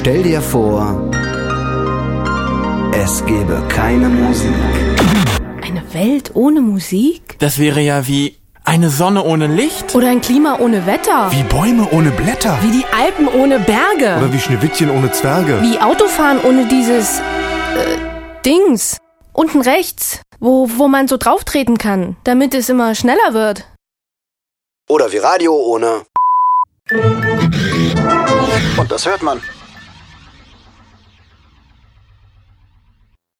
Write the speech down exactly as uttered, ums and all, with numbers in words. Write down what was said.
Stell dir vor, es gäbe keine Musik. Eine Welt ohne Musik? Das wäre ja wie eine Sonne ohne Licht. Oder ein Klima ohne Wetter. Wie Bäume ohne Blätter. Wie die Alpen ohne Berge. Oder wie Schneewittchen ohne Zwerge. Wie Autofahren ohne dieses... Äh, Dings. Unten rechts, wo, wo man so drauftreten kann, damit es immer schneller wird. Oder wie Radio ohne... Und das hört man.